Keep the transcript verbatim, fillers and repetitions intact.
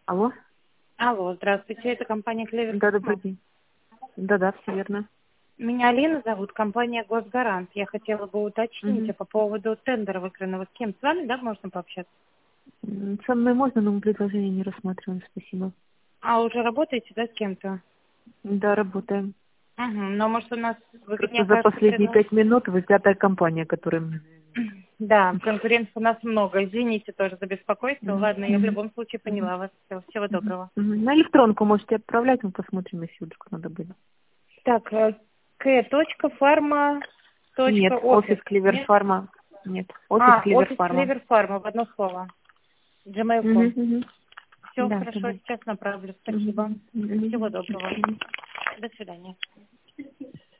Алло? Алло, здравствуйте, это компания Клевер. Да, добрый день. Да-да, все верно. Меня Алина зовут, компания Госгарант. Я хотела бы уточнить Угу. а по поводу тендера выигранного. С кем? С вами, да, можно пообщаться? М, Со мной можно, но мы предложение не рассматриваем, спасибо. А, уже работаете, да, с кем-то? Да, работаем. Угу. Но, может, у нас, вы, мне Просто за кажется, последние предложили... пять минут вы пятая компания, которая мне звонит. Да, конкуренции у нас много. Извините тоже за беспокойство. Мгм, Ладно, я в мгм, любом случае мгм, поняла вас. Всё, всего мгм, доброго. мгм. На электронку можете отправлять, мы посмотрим, если вдруг надо будет. Так, Нет, k.farma.office. офис Клевер Нет? Фарма. Нет, офис А, Клевер офис Фарма. Клевер Фарма, в одно слово. gmail точка Угу, com. угу. Все Да, хорошо, да, да. сейчас направлю. Угу, Спасибо. угу, Всего угу. доброго. До свидания.